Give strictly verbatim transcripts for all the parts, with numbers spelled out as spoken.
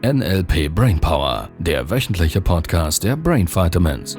N L P Brainpower, der wöchentliche Podcast der Brain Vitamins.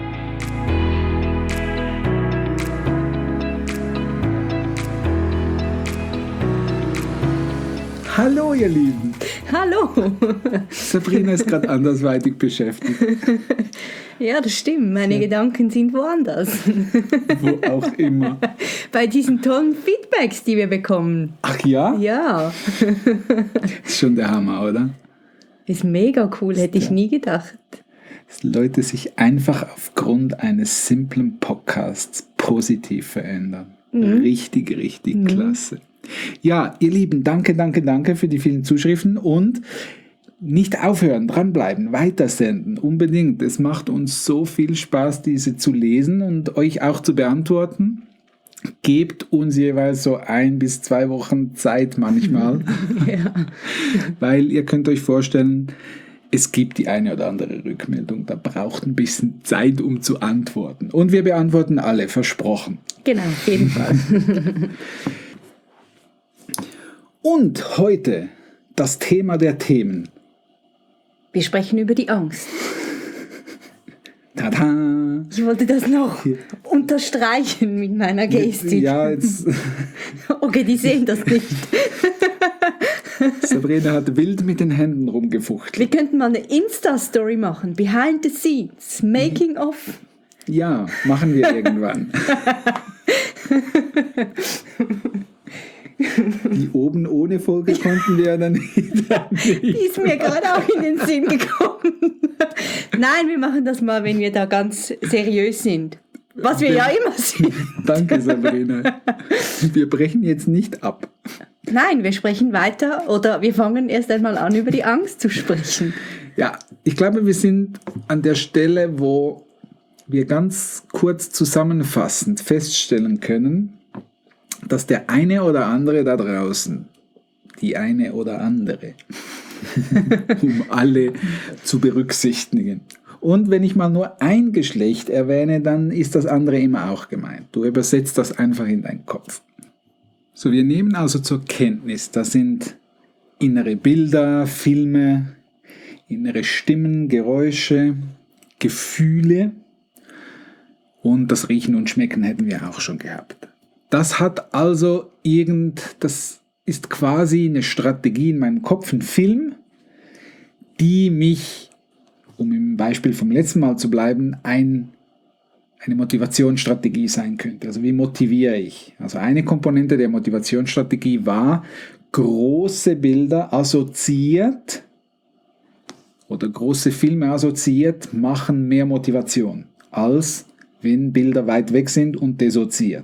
Hallo ihr Lieben. Hallo. Sabrina ist gerade andersweitig beschäftigt. Ja, das stimmt. Meine ja. Gedanken sind woanders. Wo auch immer. Bei diesen tollen Feedbacks, die wir bekommen. Ach ja? Ja. Ist schon der Hammer, oder? Ist mega cool, hätte ich nie gedacht. Dass Leute sich einfach aufgrund eines simplen Podcasts positiv verändern. Mhm. Richtig, richtig mhm. klasse. Ja, ihr Lieben, danke, danke, danke für die vielen Zuschriften und nicht aufhören, dranbleiben, weitersenden, unbedingt. Es macht uns so viel Spaß, diese zu lesen und euch auch zu beantworten. Gebt uns jeweils so ein bis zwei Wochen Zeit manchmal, ja. Weil ihr könnt euch vorstellen, es gibt die eine oder andere Rückmeldung, da braucht ein bisschen Zeit, um zu antworten. Und wir beantworten alle, versprochen. Genau, auf jeden Fall. Und heute das Thema der Themen. Wir sprechen über die Angst. Tada! Ich wollte das noch unterstreichen mit meiner Gestik. Ja, jetzt. Okay, die sehen das nicht. Sabrina hat wild mit den Händen rumgefuchtelt. Wir könnten mal eine Insta-Story machen. Behind the scenes. Making of. Ja, machen wir irgendwann. Die oben ohne Folge konnten wir dann nicht. Die ist mir gerade auch in den Sinn gekommen. Nein, wir machen das mal, wenn wir da ganz seriös sind. Was wir ja immer sind. Danke, Sabrina. Wir brechen jetzt nicht ab. Nein, wir sprechen weiter oder wir fangen erst einmal an, über die Angst zu sprechen. Ja, ich glaube, wir sind an der Stelle, wo wir ganz kurz zusammenfassend feststellen können, dass der eine oder andere da draußen, die eine oder andere, um alle zu berücksichtigen. Und wenn ich mal nur ein Geschlecht erwähne, dann ist das andere immer auch gemeint. Du übersetzt das einfach in deinen Kopf. So, wir nehmen also zur Kenntnis, das sind innere Bilder, Filme, innere Stimmen, Geräusche, Gefühle und das Riechen und Schmecken hätten wir auch schon gehabt. Das hat also irgend, das ist quasi eine Strategie in meinem Kopf, ein Film, die mich, um im Beispiel vom letzten Mal zu bleiben, ein, eine Motivationsstrategie sein könnte. Also wie motiviere ich? Also eine Komponente der Motivationsstrategie war, große Bilder assoziiert oder große Filme assoziiert machen mehr Motivation, als wenn Bilder weit weg sind und dissoziiert.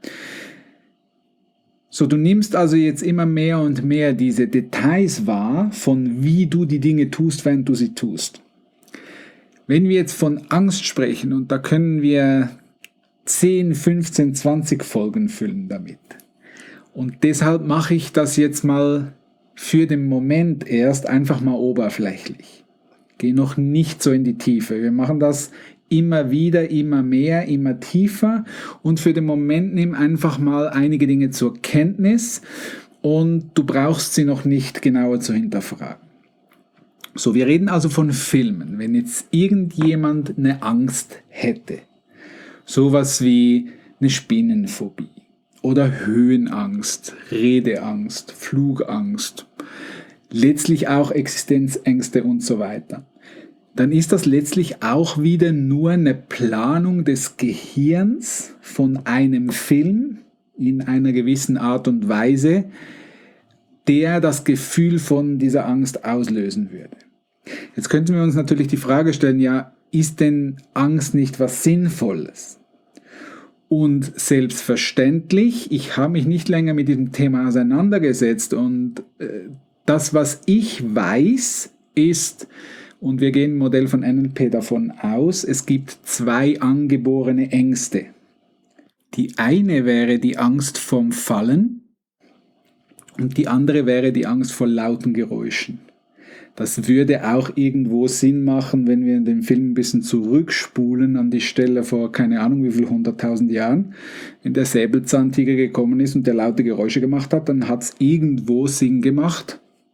So, du nimmst also jetzt immer mehr und mehr diese Details wahr, von wie du die Dinge tust, während du sie tust. Wenn wir jetzt von Angst sprechen, und da können wir zehn, fünfzehn, zwanzig Folgen füllen damit. Und deshalb mache ich das jetzt mal für den Moment erst einfach mal oberflächlich. Gehe noch nicht so in die Tiefe. Wir machen das immer wieder, immer mehr, immer tiefer und für den Moment nimm einfach mal einige Dinge zur Kenntnis und du brauchst sie noch nicht genauer zu hinterfragen. So, wir reden also von Filmen. Wenn jetzt irgendjemand eine Angst hätte, sowas wie eine Spinnenphobie oder Höhenangst, Redeangst, Flugangst, letztlich auch Existenzängste und so weiter, dann ist das letztlich auch wieder nur eine Planung des Gehirns von einem Film in einer gewissen Art und Weise, der das Gefühl von dieser Angst auslösen würde. Jetzt könnten wir uns natürlich die Frage stellen, ja, ist denn Angst nicht was Sinnvolles? Und selbstverständlich, ich habe mich nicht länger mit diesem Thema auseinandergesetzt und äh, das, was ich weiß, ist, und wir gehen im Modell von N L P davon aus, es gibt zwei angeborene Ängste. Die eine wäre die Angst vom Fallen und die andere wäre die Angst vor lauten Geräuschen. Das würde auch irgendwo Sinn machen, wenn wir in den Film ein bisschen zurückspulen an die Stelle vor keine Ahnung wie viel hunderttausend Jahren, wenn der Säbelzahntiger gekommen ist und der laute Geräusche gemacht hat, dann hat es irgendwo Sinn gemacht,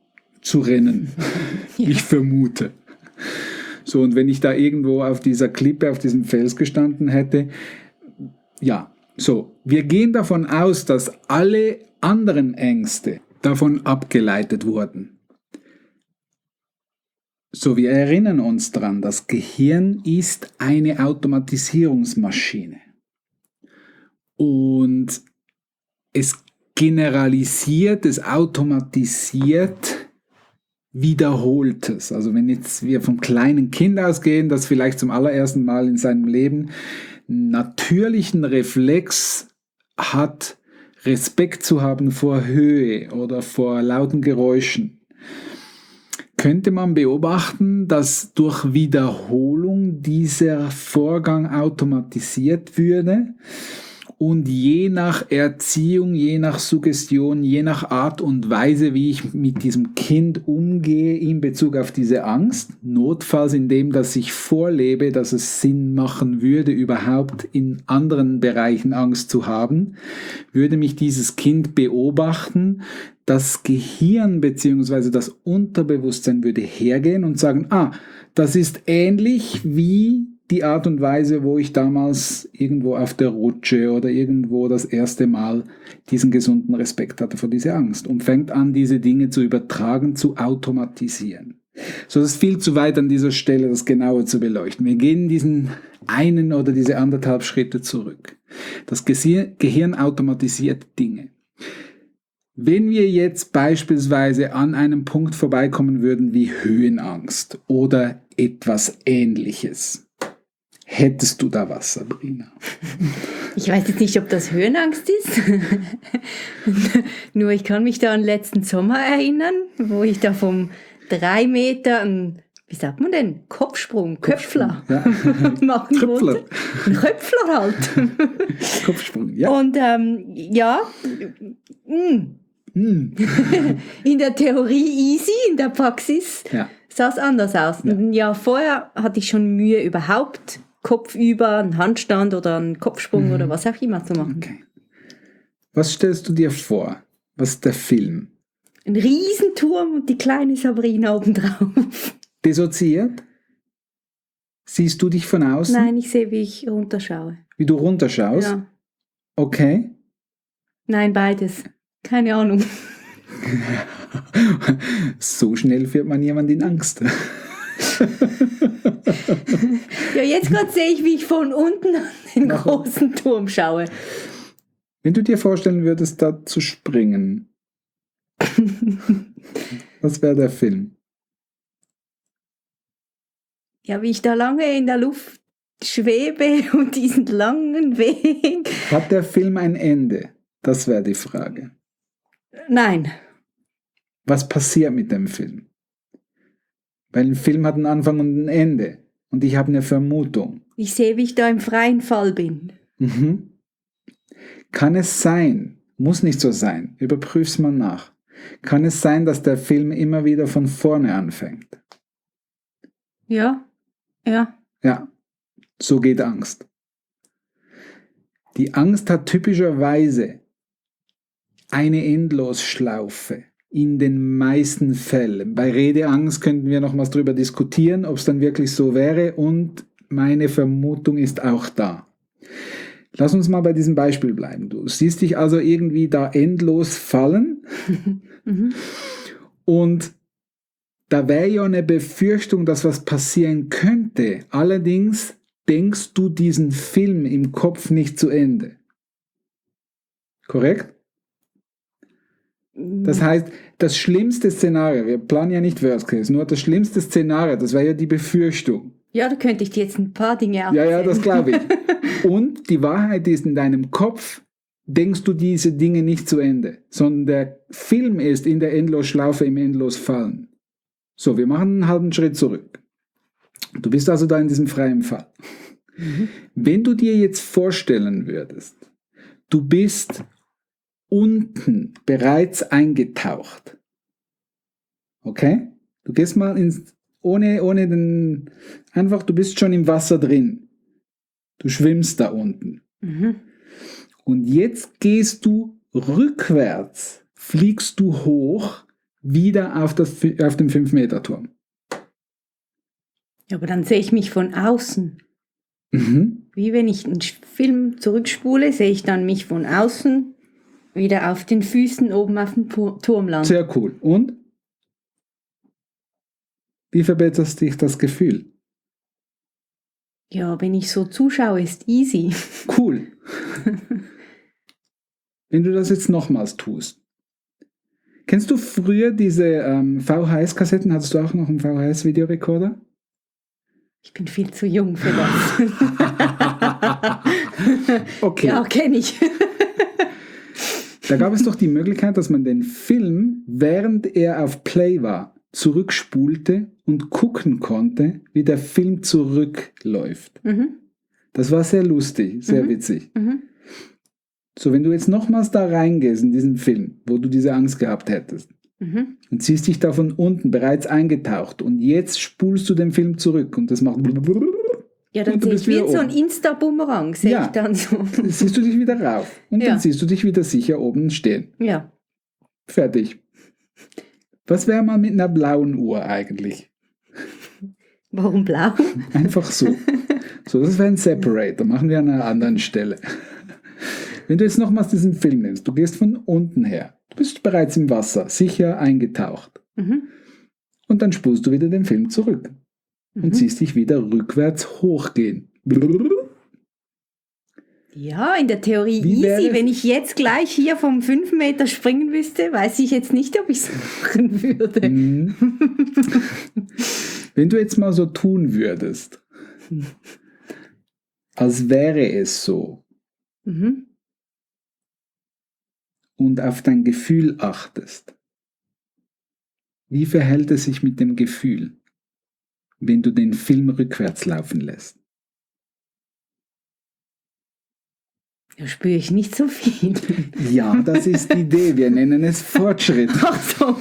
zu rennen. Ja. Ich vermute. So, und wenn ich da irgendwo auf dieser Klippe, auf diesem Fels gestanden hätte, ja, so, wir gehen davon aus, dass alle anderen Ängste davon abgeleitet wurden. So, wir erinnern uns dran, das Gehirn ist eine Automatisierungsmaschine. Und es generalisiert, es automatisiert Wiederholtes. Also wenn jetzt wir vom kleinen Kind ausgehen, das vielleicht zum allerersten Mal in seinem Leben einen natürlichen Reflex hat, Respekt zu haben vor Höhe oder vor lauten Geräuschen, könnte man beobachten, dass durch Wiederholung dieser Vorgang automatisiert würde und je nach Erziehung, je nach Suggestion, je nach Art und Weise, wie ich mit diesem Kind umgehe in Bezug auf diese Angst, notfalls indem, dass ich vorlebe, dass es Sinn machen würde, überhaupt in anderen Bereichen Angst zu haben, würde mich dieses Kind beobachten. Das Gehirn bzw. das Unterbewusstsein würde hergehen und sagen, ah, das ist ähnlich wie die Art und Weise, wo ich damals irgendwo auf der Rutsche oder irgendwo das erste Mal diesen gesunden Respekt hatte vor dieser Angst und fängt an, diese Dinge zu übertragen, zu automatisieren. So, das ist viel zu weit an dieser Stelle, das genauer zu beleuchten. Wir gehen diesen einen oder diese anderthalb Schritte zurück. Das Gehirn automatisiert Dinge. Wenn wir jetzt beispielsweise an einem Punkt vorbeikommen würden wie Höhenangst oder etwas Ähnliches, hättest du da was, Sabrina? Ich weiß jetzt nicht, ob das Höhenangst ist. Nur ich kann mich da an letzten Sommer erinnern, wo ich da vom drei Meter, einen, wie sagt man denn, Kopfsprung, Köpfler, ja. machen Köpfler. wollte. Ein Köpfler halt. Kopfsprung, ja. Und ähm, ja, mh. Hm. In der Theorie easy, in der Praxis Ja. sah es anders aus. Ja. Ein Jahr vorher hatte ich schon Mühe, überhaupt Kopf über einen Handstand oder einen Kopfsprung Mhm. oder was auch immer zu machen. Okay. Was stellst du dir vor? Was ist der Film? Ein Riesenturm und die kleine Sabrina obendrauf. Dissoziiert? Siehst du dich von außen? Nein, ich sehe, wie ich runterschaue. Wie du runterschaust? Ja. Okay. Nein, beides. Keine Ahnung. So schnell führt man jemand in Angst. Ja, jetzt gerade sehe ich, wie ich von unten an den Mach. großen Turm schaue. Wenn du dir vorstellen würdest, da zu springen, was wäre der Film? Ja, wie ich da lange in der Luft schwebe und diesen langen Weg. Hat der Film ein Ende? Das wäre die Frage. Nein. Was passiert mit dem Film? Weil ein Film hat einen Anfang und ein Ende. Und ich habe eine Vermutung. Ich sehe, wie ich da im freien Fall bin. Mhm. Kann es sein, muss nicht so sein, überprüf's mal nach. Kann es sein, dass der Film immer wieder von vorne anfängt? Ja, ja. Ja, so geht Angst. Die Angst hat typischerweise eine Endlosschlaufe in den meisten Fällen. Bei Redeangst könnten wir nochmals drüber diskutieren, ob es dann wirklich so wäre, und meine Vermutung ist auch da. Lass uns mal bei diesem Beispiel bleiben. Du siehst dich also irgendwie da endlos fallen Mhm. und da wäre ja eine Befürchtung, dass was passieren könnte. Allerdings denkst du diesen Film im Kopf nicht zu Ende. Korrekt? Das heißt, das schlimmste Szenario, wir planen ja nicht Worst Case, nur das schlimmste Szenario, das wäre ja die Befürchtung. Ja, da könnte ich dir jetzt ein paar Dinge Ja, erzählen. ja, das glaube ich. Und die Wahrheit ist, in deinem Kopf denkst du diese Dinge nicht zu Ende, sondern der Film ist in der Endlosschlaufe im Endlosfallen. So, wir machen einen halben Schritt zurück. Du bist also da in diesem freien Fall. Mhm. Wenn du dir jetzt vorstellen würdest, du bist unten bereits eingetaucht. Okay? Du gehst mal ins, ohne, ohne den, einfach, du bist schon im Wasser drin. Du schwimmst da unten. Mhm. Und jetzt gehst du rückwärts, fliegst du hoch wieder auf, das, auf den fünf Meter Turm. Ja, aber dann sehe ich mich von außen. Mhm. Wie wenn ich einen Film zurückspule, sehe ich dann mich von außen wieder auf den Füßen oben auf dem Turm landen. Sehr cool. Und? Wie verbessert sich das Gefühl? Ja, wenn ich so zuschaue, ist easy. Cool. Wenn du das jetzt nochmals tust. Kennst du früher diese ähm, V H S-Kassetten? Hattest du auch noch einen V H S-Videorekorder? Ich bin viel zu jung für das. Okay. Ja, kenne ich. Da gab es doch die Möglichkeit, dass man den Film, während er auf Play war, zurückspulte und gucken konnte, wie der Film zurückläuft. Mhm. Das war sehr lustig, sehr Mhm. witzig. Mhm. So, wenn du jetzt nochmals da reingehst in diesen Film, wo du diese Angst gehabt hättest, Mhm. und siehst dich da von unten bereits eingetaucht und jetzt spulst du den Film zurück und das macht Ja, dann und du sehe bist ich wie wieder so ein oben. Insta-Bumerang, sehe Ja. ich dann so. Siehst du dich wieder rauf und Ja. dann siehst du dich wieder sicher oben stehen. Ja. Fertig. Was wäre mal mit einer blauen Uhr eigentlich? Warum blau? Einfach so. So, das wäre ein Separator. Machen wir an einer anderen Stelle. Wenn du jetzt nochmals diesen Film nimmst, du gehst von unten her, du bist bereits im Wasser, sicher eingetaucht. Mhm. Und dann spulst du wieder den Film zurück und Mhm. siehst dich wieder rückwärts hochgehen. Ja, in der Theorie Wie wäre easy. es- Wenn ich jetzt gleich hier vom fünf Meter springen müsste, weiß ich jetzt nicht, ob ich es machen würde. Mhm. Wenn du jetzt mal so tun würdest, als wäre es so, Mhm. und auf dein Gefühl achtest, wie verhält es sich mit dem Gefühl, wenn du den Film rückwärts laufen lässt? Da spüre ich nicht so viel. Ja, das ist die Idee. Wir nennen es Fortschritt. Ach so.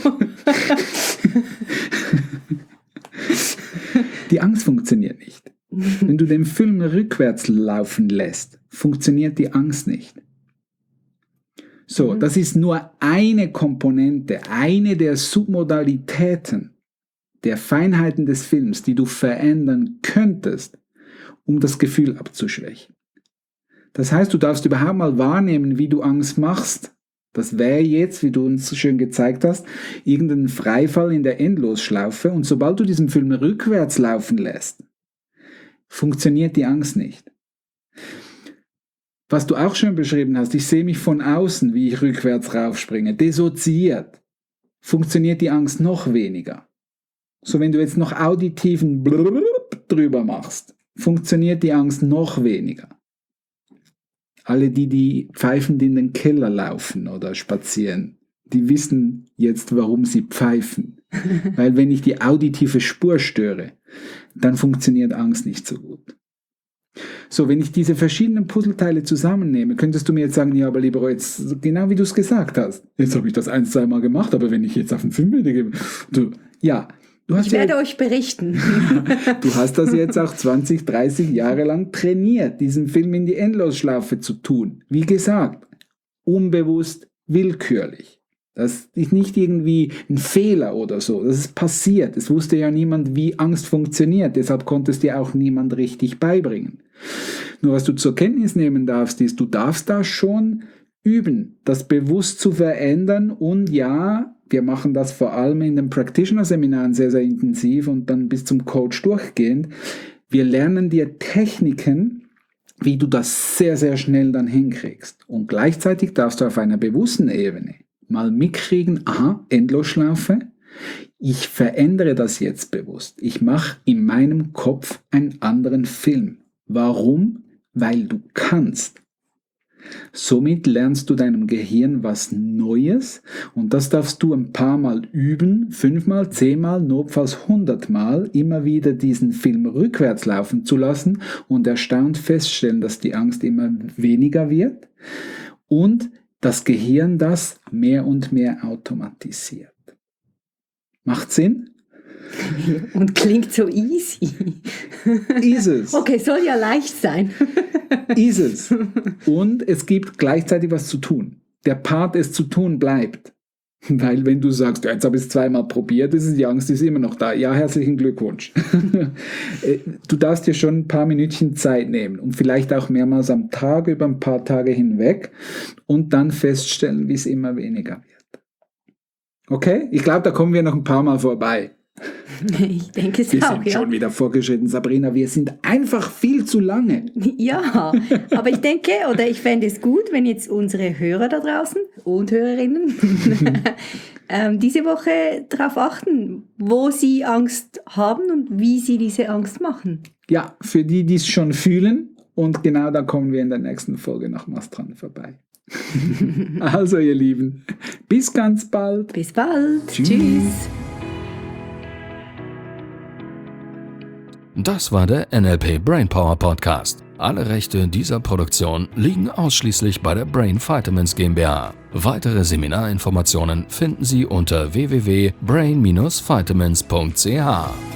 Die Angst funktioniert nicht. Wenn du den Film rückwärts laufen lässt, funktioniert die Angst nicht. So, Mhm. das ist nur eine Komponente, eine der Submodalitäten der Feinheiten des Films, die du verändern könntest, um das Gefühl abzuschwächen. Das heißt, du darfst überhaupt mal wahrnehmen, wie du Angst machst. Das wäre jetzt, wie du uns so schön gezeigt hast, irgendein Freifall in der Endlosschlaufe. Und sobald du diesen Film rückwärts laufen lässt, funktioniert die Angst nicht. Was du auch schön beschrieben hast, ich sehe mich von außen, wie ich rückwärts raufspringe, dissoziiert, funktioniert die Angst noch weniger. So, wenn du jetzt noch auditiven Blub drüber machst, funktioniert die Angst noch weniger. Alle die, die pfeifend in den Keller laufen oder spazieren, die wissen jetzt, warum sie pfeifen. Weil wenn ich die auditive Spur störe, dann funktioniert Angst nicht so gut. So, wenn ich diese verschiedenen Puzzleteile zusammennehme, könntest du mir jetzt sagen, ja, aber lieber jetzt, genau wie du es gesagt hast. Jetzt habe ich das ein, zwei Mal gemacht, aber wenn ich jetzt auf den fünf Meter gebe, du, ja, du hast Ich ja werde euch berichten. Du hast das jetzt auch zwanzig, dreißig Jahre lang trainiert, diesen Film in die Endlosschlaufe zu tun. Wie gesagt, unbewusst, willkürlich. Das ist nicht irgendwie ein Fehler oder so. Das ist passiert. Es wusste ja niemand, wie Angst funktioniert. Deshalb konnte es dir auch niemand richtig beibringen. Nur was du zur Kenntnis nehmen darfst, ist, du darfst da schon üben, das bewusst zu verändern. Und ja, wir machen das vor allem in den Practitioner-Seminaren sehr, sehr intensiv und dann bis zum Coach durchgehend. Wir lernen dir Techniken, wie du das sehr, sehr schnell dann hinkriegst. Und gleichzeitig darfst du auf einer bewussten Ebene mal mitkriegen, aha, Endlosschlaufe, ich verändere das jetzt bewusst. Ich mache in meinem Kopf einen anderen Film. Warum? Weil du kannst. Somit lernst du deinem Gehirn was Neues und das darfst du ein paar Mal üben, fünfmal, zehnmal, notfalls hundertmal, immer wieder diesen Film rückwärts laufen zu lassen und erstaunt feststellen, dass die Angst immer weniger wird und das Gehirn das mehr und mehr automatisiert. Macht Sinn? Und klingt so easy. Ist es. Okay, soll ja leicht sein. Ist es. Und es gibt gleichzeitig was zu tun. Der Part, es zu tun, bleibt. Weil wenn du sagst, ja, jetzt habe ich es zweimal probiert, ist die Angst ist immer noch da. Ja, herzlichen Glückwunsch. Du darfst dir schon ein paar Minütchen Zeit nehmen und vielleicht auch mehrmals am Tag über ein paar Tage hinweg und dann feststellen, wie es immer weniger wird. Okay? Ich glaube, da kommen wir noch ein paar Mal vorbei. Ich denke es wir auch, sind ja. schon wieder vorgeschritten, Sabrina. Wir sind einfach viel zu lange. Ja, aber ich denke, oder ich fände es gut, wenn jetzt unsere Hörer da draußen und Hörerinnen ähm, diese Woche darauf achten, wo sie Angst haben und wie sie diese Angst machen. Ja, für die, die es schon fühlen. Und genau da kommen wir in der nächsten Folge nochmals dran vorbei. Also, ihr Lieben, bis ganz bald. Bis bald. Tschüss. Tschüss. Das war der N L P Brainpower Podcast. Alle Rechte dieser Produktion liegen ausschließlich bei der Brain Vitamins GmbH. Weitere Seminarinformationen finden Sie unter w w w punkt brain dash vitamins punkt c h.